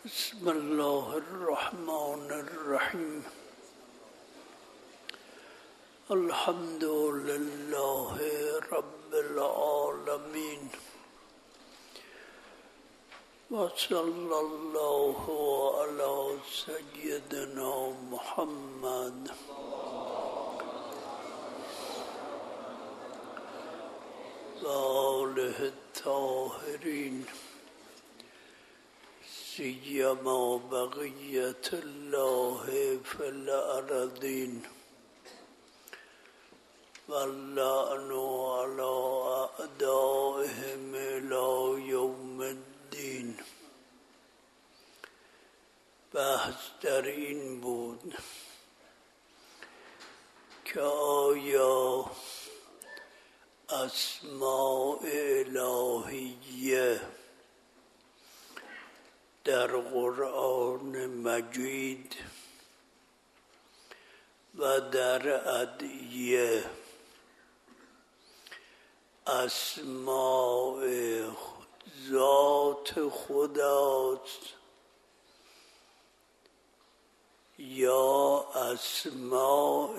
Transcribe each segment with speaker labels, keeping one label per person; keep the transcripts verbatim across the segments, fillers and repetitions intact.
Speaker 1: بسم الله الرحمن الرحیم. الحمد لله رب العالمین و صلی الله علی سیدنا محمد و آله الطاهرین، سیما بقیت الله فی الارضین واللعن علی اعدائهم الی یوم الدین. بحث در این بود که آیا اسماء الهیه در قرآن مجید و در ادعیه اسماء ذات خداست یا اسماء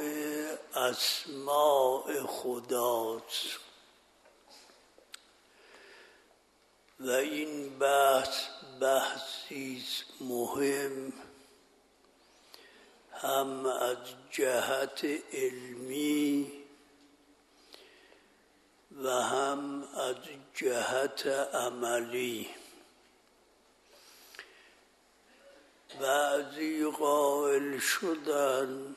Speaker 1: اسماء خداست. و این بحث بحثی مهم هم از جهت علمی و هم از جهت عملی. بعضی قائل شدند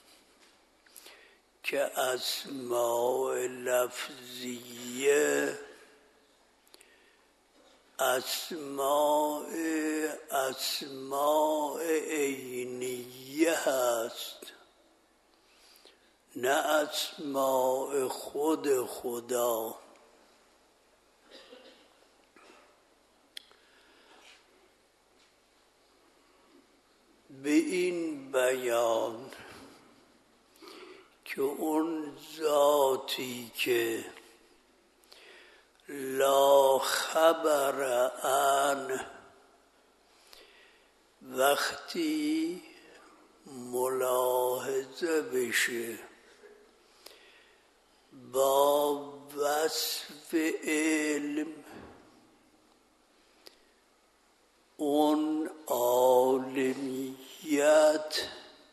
Speaker 1: که اسماء لفظیه اسماء اسماء عینیه هست، نه اسماء خود خدا. به این بیان که اون ذاتی که لا خبر عنه وقتی ملاحظه بشه با وصف علم، اون عالمیت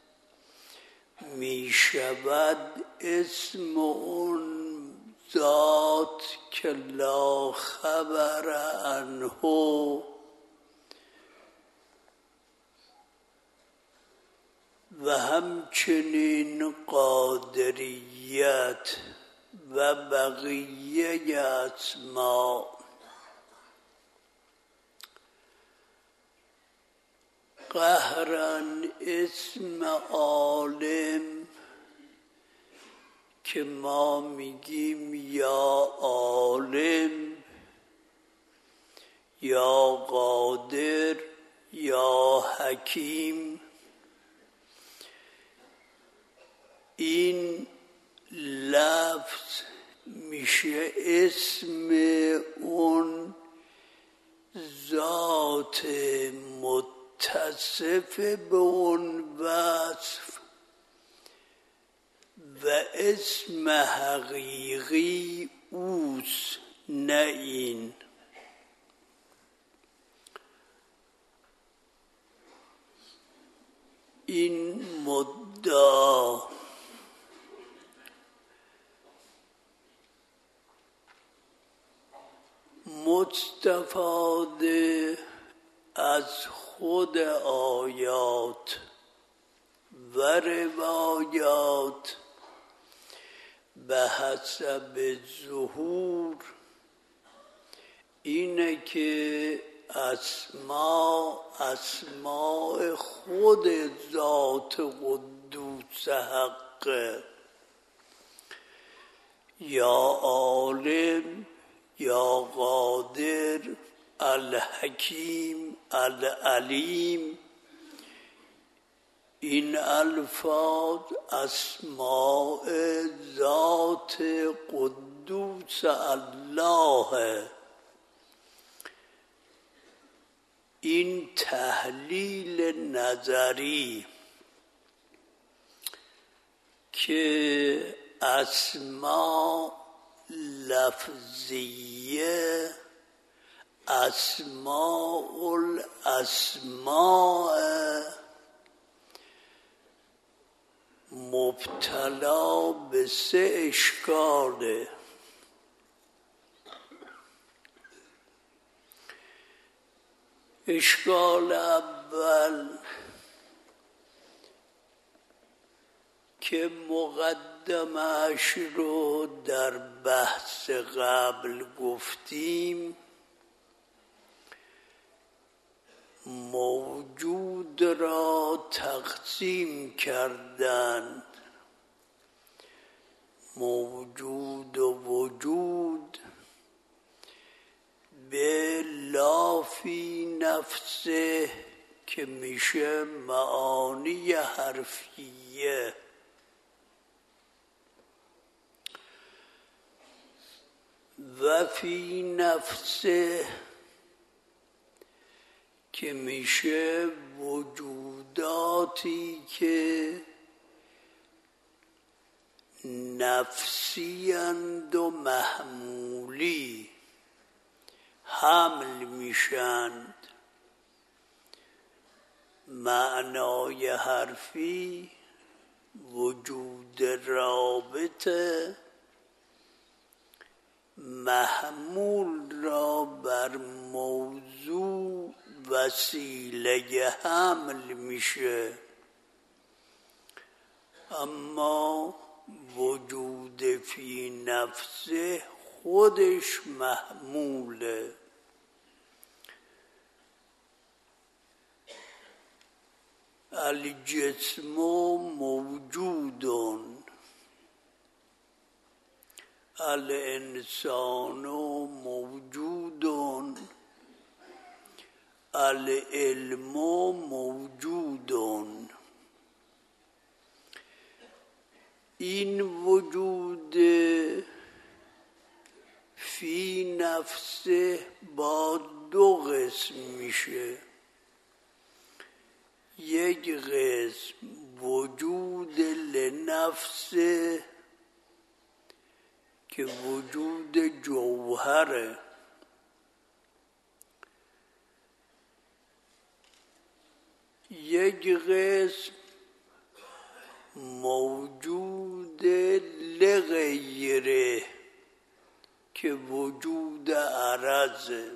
Speaker 1: می شود اسم اون ذات که لا خبر عنه و همچنین قادریت و بقیه اسما. قهرن اسم عالم که ما میگیم یا عالم یا قادر یا حکیم، این لفظ میشه اسم اون ذات متصف به اون وصف و اسم حقیقی اوست، نه این. این مدعا مستفاده از خود آیات و روایات به حسب ظهور اینه که اسما اسماء خود ذات قدوس حق، یا عالم یا قادر الحکیم العلیم. این الفاظ اسماء ذات قدوس الله این تحلیل نظری که اسماء لفظیه اسماء الاسماء مبتلا به سه اشکاله. اشکال اول که مقدمش رو در بحث قبل گفتیم، موجود را تقسیم کردند، موجود و وجود، به لافی نفسه که میشه معانی حرفیه، و فی نفسه که میشه وجوداتی که نفسی اند و محمولی حمل میشند. معنای حرفی وجود رابطه محمول را بر موضوع وسیله حمل میشه، اما وجود فی نفسه خودش محموله. الجسم موجودون، الانسان موجودون، العلم موجودون. این وجود فی نفسه با دو قسم میشه. یک قسم وجود لنفسه که وجود جوهره، یک قسم موجود لغیره که وجود عرضه.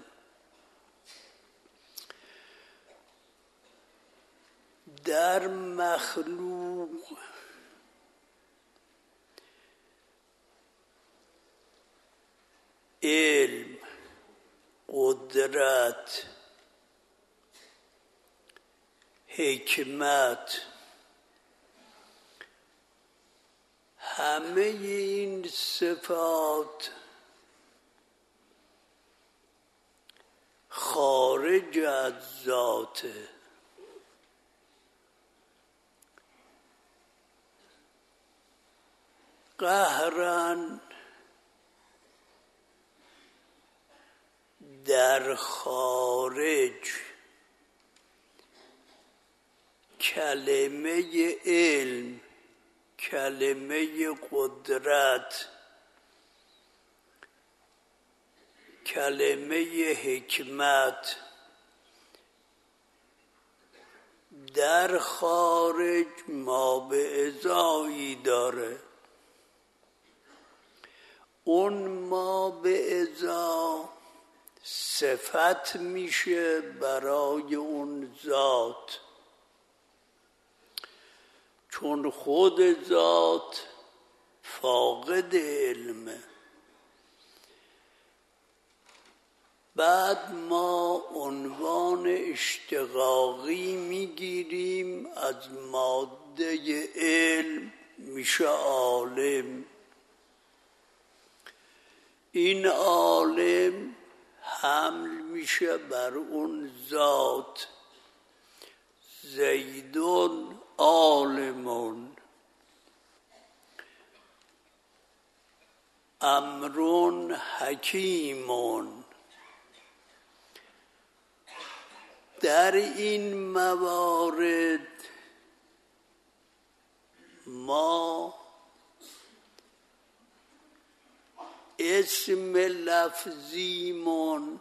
Speaker 1: در مخلوق علم، قدرت، حکمت، همه این صفات خارج از ذاته. قهرن در خارج کلمه علم، کلمه قدرت، کلمه حکمت در خارج ما به ازایی داره. اون ما به ازا صفت میشه برای اون ذات، چون خود ذات فاقد علمه. بعد ما عنوان اشتقاقی میگیریم از ماده علم، میشه عالم. این عالم حمل میشه بر اون ذات. زیدون عالمون، امرون حکیمون. در این موارد ما اسم لفظیمون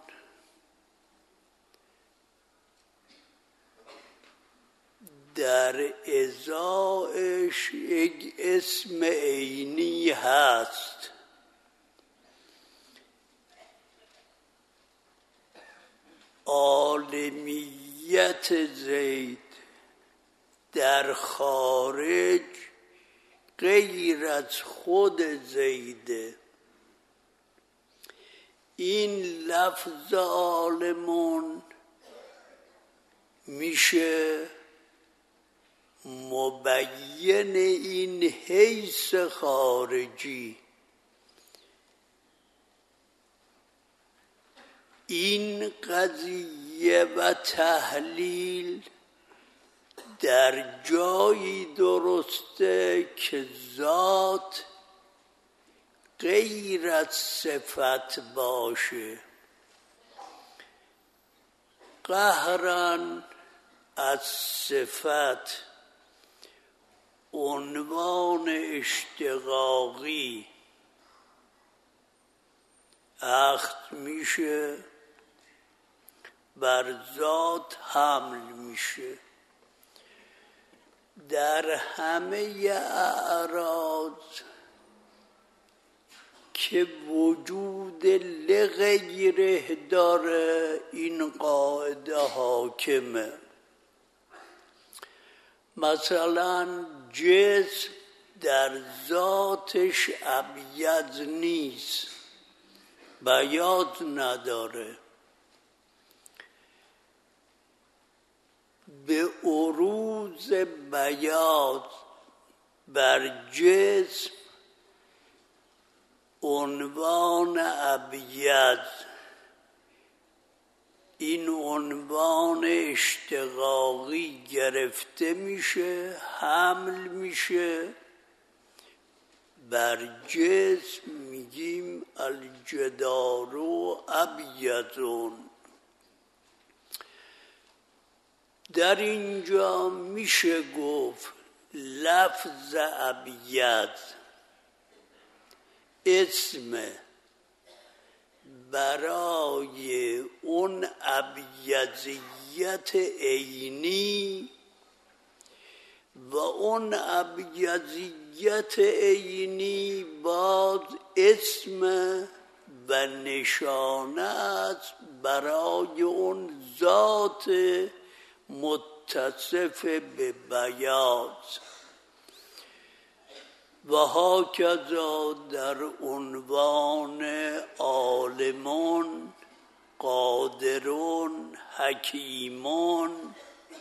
Speaker 1: در ازایش یک اسم عینی هست. عالمیت زید در خارج غیر از خود زیده. این لفظ عالمون میشه مبین این حیث خارجی. این قضیه و تحلیل در جایی درسته که ذات غیر از صفت باشه. قهرن از صفت عنوان اشتقاقی اخذ میشه، بر ذات حمل میشه. در همه اعراض که وجود لغیره داره این قاعده حاکمه. مثلا جسم در ذاتش ابیض نیست، بیاض نداره. به عروض بیاض بر جسم عنوان ابیض، این عنوان اشتقاقی گرفته میشه، حمل میشه بر جسم، میگیم الجدار ابیضون. در اینجا میشه گفت لفظ ابیض اسم برای اون ابیضیت عینی و اون ابیضیت عینی باز اسم و نشانه است برای اون ذات متصف به بیاض. و هاکذا در عنوان عالمون، قادرون، حکیمون.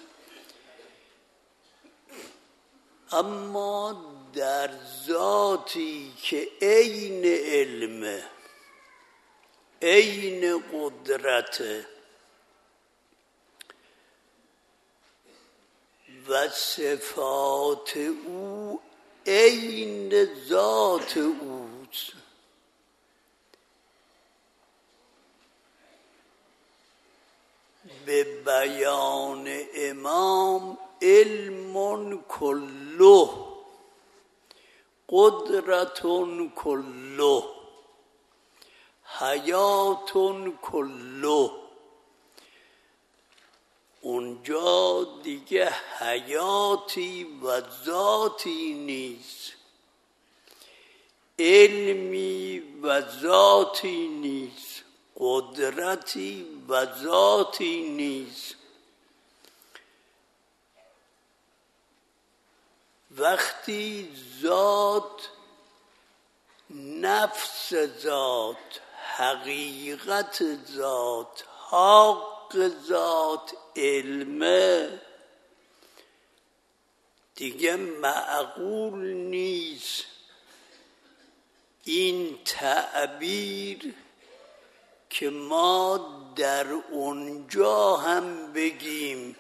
Speaker 1: اما در ذاتی که عین علمه، عین قدرته و صفات او عین ذات اوست، به بیان امام علم کله، قدرت کله، حیات کله. اونجا دیگه حیاتی و ذاتی نیست، علمی و ذاتی نیست، قدرتی و ذاتی نیست. وقتی ذات، نفس ذات، حقیقت ذات، حق ذات علمه، دیگه معقول نیست این تعبیر که ما در اونجا هم بگیم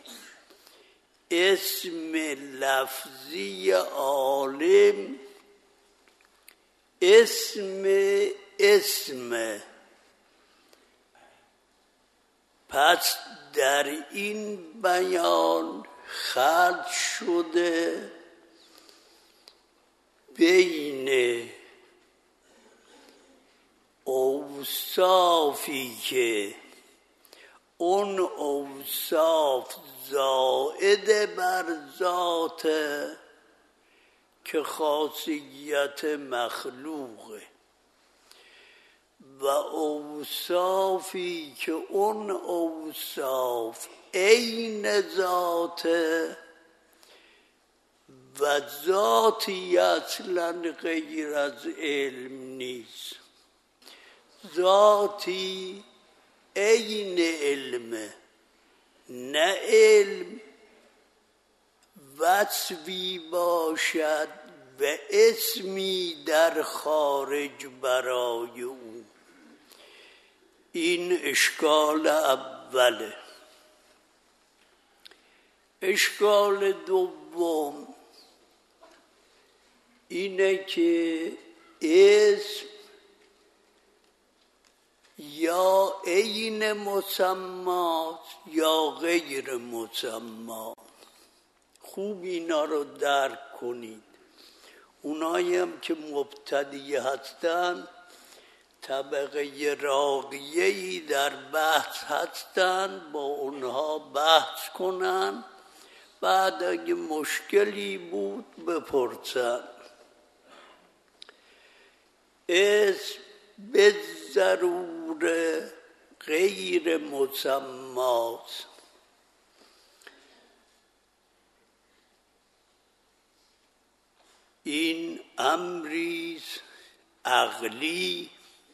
Speaker 1: اسم لفظی عالم اسم اسم. پس در این بیان خلط شده بین اوصافی که اون اوصاف زائد بر ذاته که خاصیت مخلوقه و اوصافی که اون اوصاف عین ذاته و ذاتی اصلا غیر از علم نیست، ذاتی عین علمه، نه علم وصفی باشد و اسمی در خارج برای او. این اشکال اوله. اشکال دوم اینه که اسم یا عین مسمات یا غیر مسمات. خوب اینا رو درک کنید. اونایی هم که مبتدی هستن طبقه راقیه‌ای در بحث هستن، با اونها بحث کنن، بعد اگه مشکلی بود بپرسن. اسم به ضروره غیر مسمات. این امریست عقلی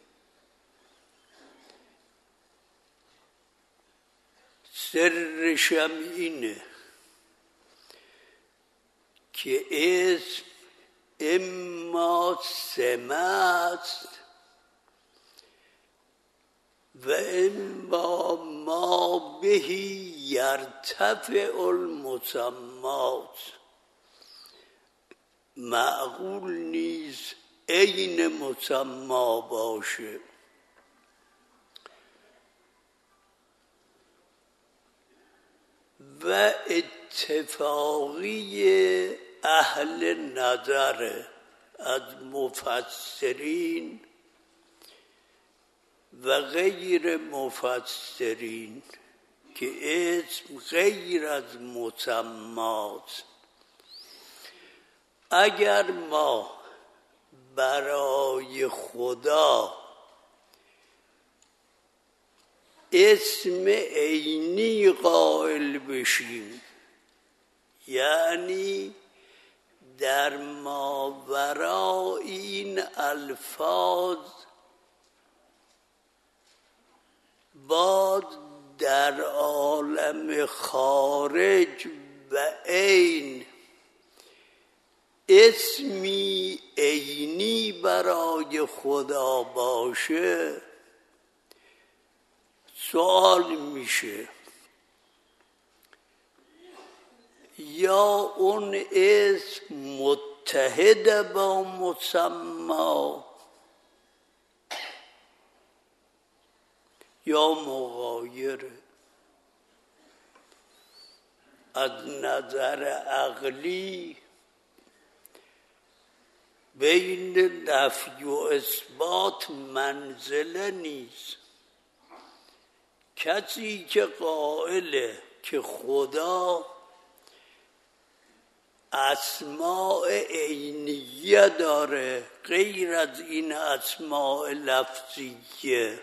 Speaker 1: سرشم اینه که اسم اما سمه است و اما ما بهی یرتفع المسمات. معقول نیست عین مسما باشه. و اتفاقی اهل نظر از مفسرین و غیر مفسرین که اسم غیر از مسمات. اگر ما برای خدا اسم عینی قائل بشیم، یعنی در ماورای این الفاظ باد در عالم خارج و عین اسمی عینی برای خدا باشه، سوال میشه یا اون اسم متحد با مسما یا مغایر. از نظر عقلی بین نفی و اثبات منزله نیست. کسی که قائله که خدا اسماء عینیه داره غیر از این اسماء لفظیه،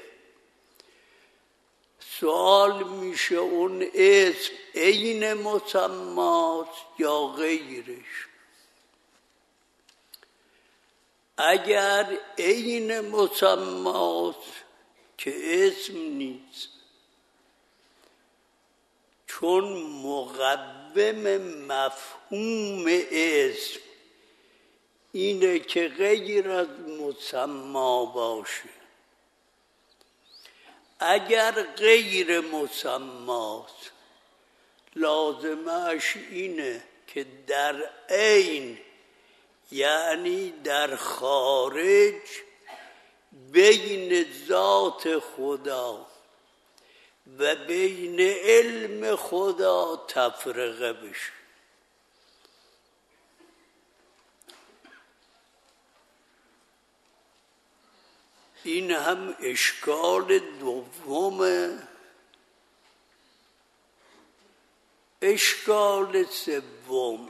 Speaker 1: سوال میشه اون اسم عین مسمات یا غیرش. اگر عین مسمات که اسم نیست، چون مقوم مفهوم اسم اینه که غیر از مسما باشه. اگر غیر مسمات لازمش اینه که در عین، یعنی در خارج، بین ذات خدا و بین علم خدا تفرقه بشه. این هم اشکال دومه. اشکال سوم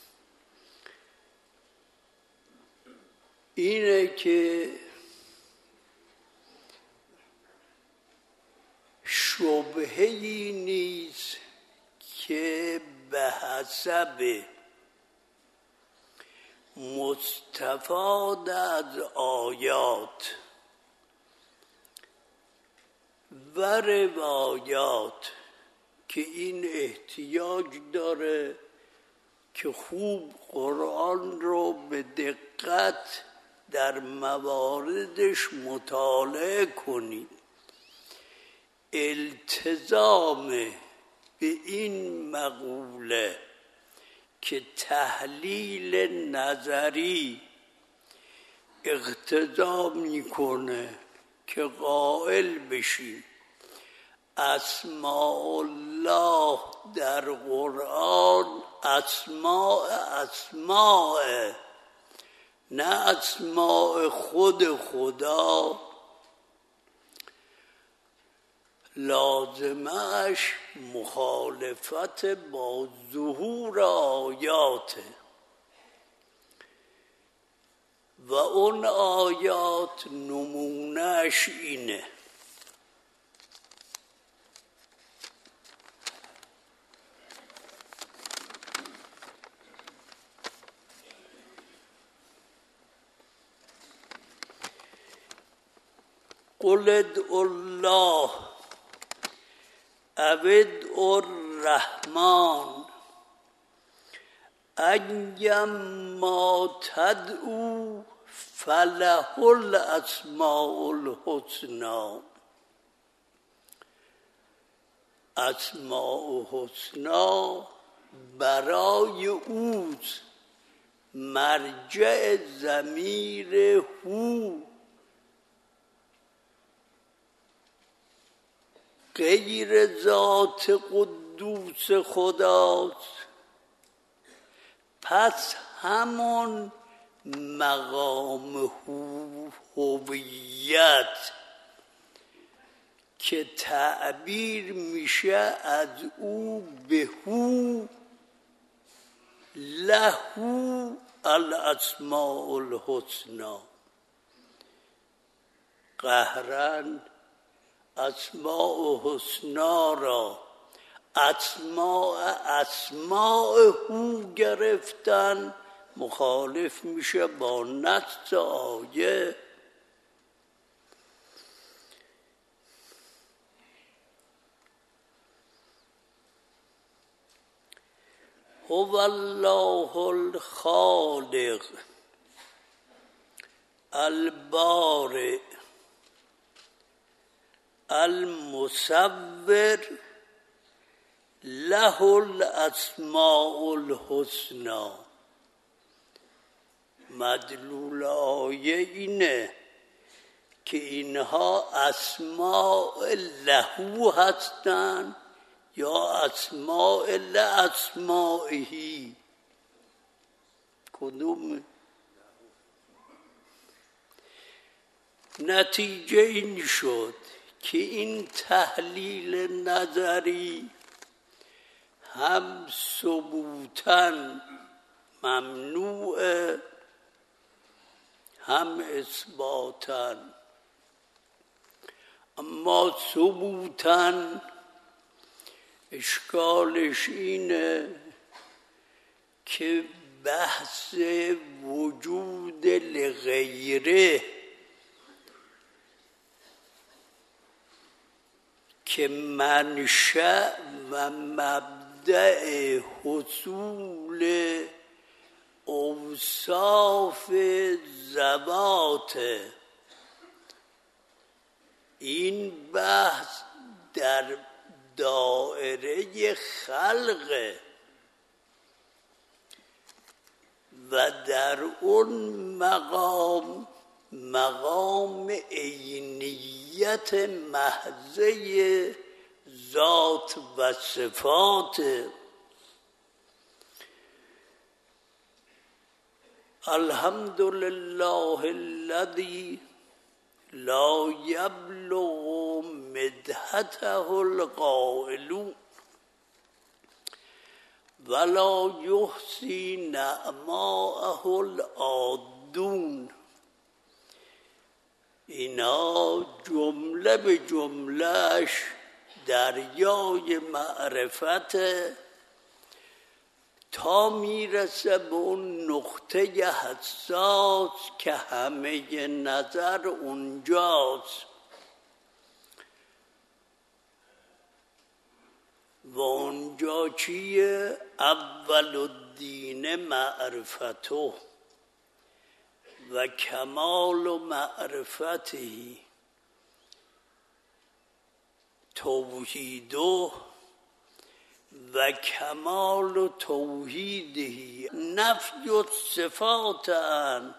Speaker 1: اینه که شبهه‌ای نیست که به حسب مستفاد از آیات و روایات که این احتیاج داره که خوب قرآن رو به دقت در مواردش مطالعه کنید. التزام به این مقوله که تحلیل نظری اقتضا میکنه که قائل بشیم اسماء الله در قرآن اسماء اسماء نه اسماء خود خدا، لازمش مخالفت با ظهور آیاته و اون آیات نمونهش اینه. قل ادعوا الله او ادعوا الرحمن ایما تدعوا فله الاسماء الحسنی. اسماء حسنی برای اوست، مرجع ضمیر هو غیر ذات قدوس خداست. پس همون مقام هویت که تعبیر میشه از او به هو، لهو الاسماء الحسنی. قهرن اسماء حسنا را اسماء اسماء هو گرفتن، مخالف میشه با نص آیه. هو الله الخالق البارئ المصور له الاسماء الحسنی. مدلول آیه اینه که اینها اسماء لهو هستند یا اسماء لاسمائهی. کدوم؟ نتیجه این شد که این تحلیل نظری هم ثبوتاً ممنوعه هم اثباتاً. اما ثبوتاً اشکالش اینه که بحث وجود لغیره که منشأ و مبدأ حصول اوصاف ذوات، این بحث در دائره خلق و در اون مقام مقام عینیت محضه ذات و صفات. الحمد لله الذي لا یبلغ مدحته القائلون ولا یحصی نعماءه العادون. اینا جمله به جملهش دریای معرفت، تا میرسه به اون نقطه حساس که همه نظر اونجاست و اونجا چیه؟ اول الدین معرفته و کمال و معرفته توحیده و کمال و توحیده نفی الصفات عن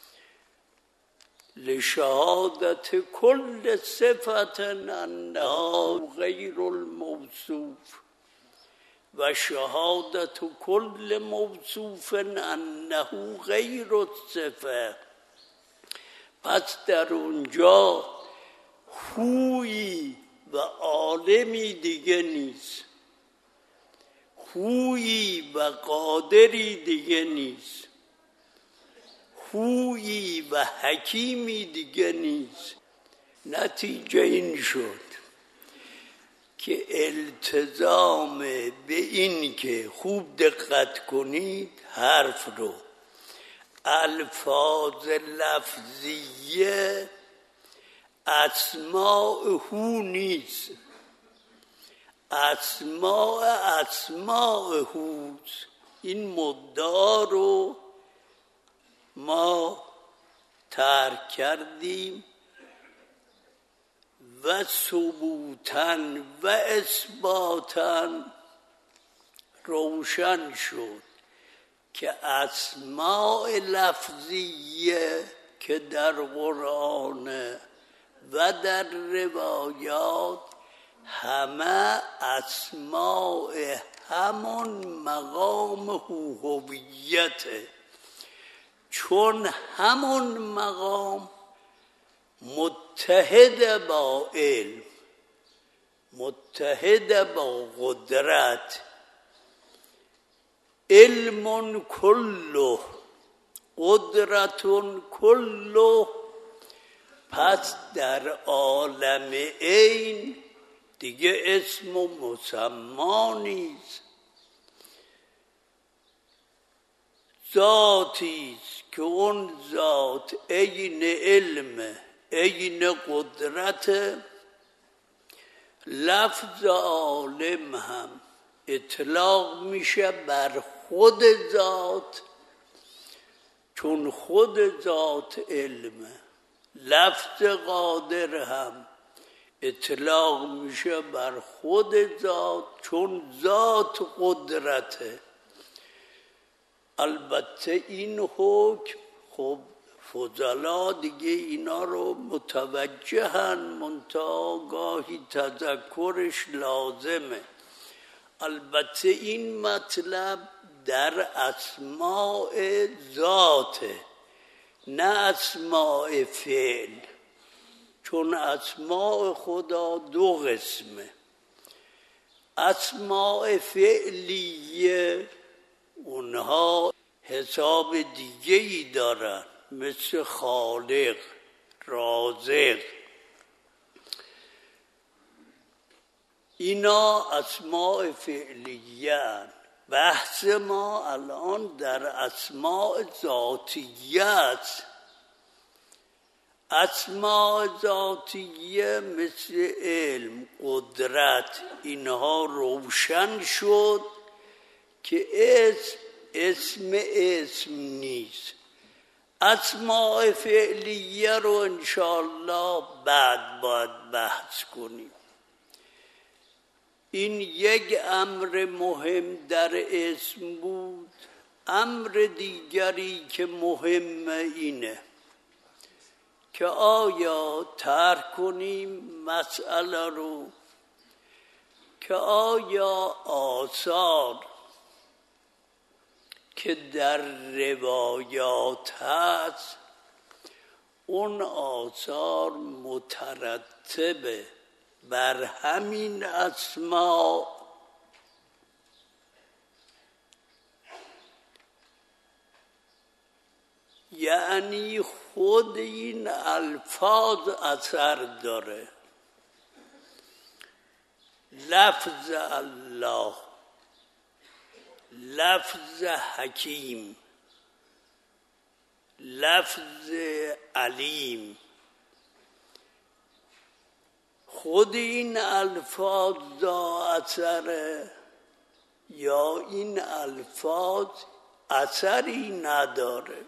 Speaker 1: لشهادت کل صفت انها غیر الموصوف و شهادت کل موصوف انه غیر الصفه. پس در اونجا خویی و عالمی دیگه نیست، خویی و قادری دیگه نیست، خویی و حکیمی دیگه نیست. نتیجه این شد که التزام به این که خوب دقت کنید حرف رو، الفاظ لفظیه اسماء هو نیست، اسماء اسماء هوست. این مدعا رو ما ترک کردیم و ثبوتاً و اثباتاً روشن شد که اسماء لفظیه که در قرآن و در روایات همه اسماء همون مقام هویته، چون همون مقام متحد با علم، متحد با قدرت، علم کله قدرت کله. پس در عالم عین دیگه اسم و مسما نیست، ذاتیست که اون ذات عین علم عین قدرت. لفظ عالم هم اطلاق میشه بر خود ذات، چون خود ذات علمه. لفظ قادر هم اطلاق میشه بر خود ذات، چون ذات قدرته. البته این حکم خب فضلا دیگه اینا رو متوجهن، منتها گاهی تذکرش لازمه. البته این مطلب در اسماء ذاته، نه اسماء فعل، چون اسماء خدا دو قسمه. اسماء فعلیه اونها حساب دیگه‌ای دارن، مثل خالق، رازق. اینا اسماء فعلیه هن. بحث ما الان در اسماء ذاتیه است. اسماء ذاتیه مثل علم، قدرت، اینها روشن شد که اسم اسم اسم نیست. اسماء فعلیه رو انشاءالله بعد باید بحث کنیم. این یک امر مهم در اسم بود. امر دیگری که مهمه اینه که آیا ترک کنیم مسئله رو که آیا آثار که در روایات هست اون آثار مترتب بر همین اسماء، یعنی خود این الفاظ اثر داره. لفظ الله، لفظ حکیم، لفظ علیم، خود این الفاظ دا اثره یا این الفاظ اثری نداره؟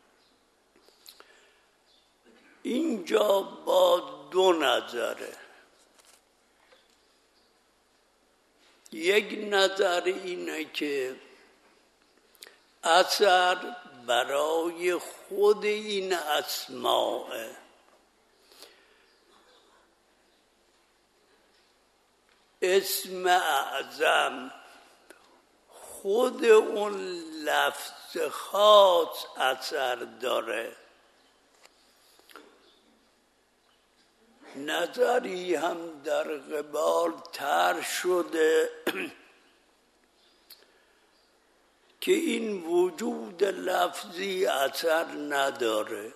Speaker 1: اینجا با دو نظره. یک نظر اینه که اثر برای خود این اسماء، اسم اعظم خود اون لفظ خاص اثر داره. نظری هم در قبال طرح شده که این وجود لفظی اثر نداره.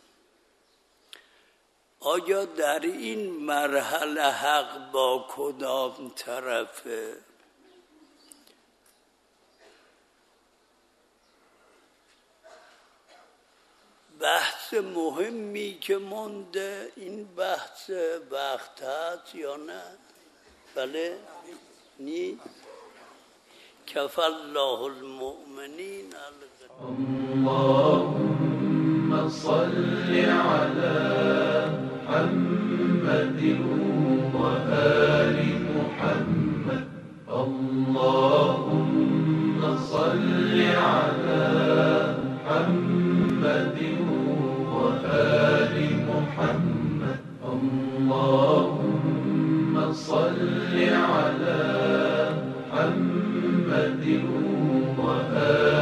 Speaker 1: آیا در این مرحله حق با کدام طرفه؟ بحث مهمی که مونده، این بحث وقت هست یا نه؟ بله؟ نی؟ کف الله المؤمنین.
Speaker 2: اللهم صل على محمد وآل محمد. اللهم صل على محمد وآل محمد. اللهم صل على محمد وآل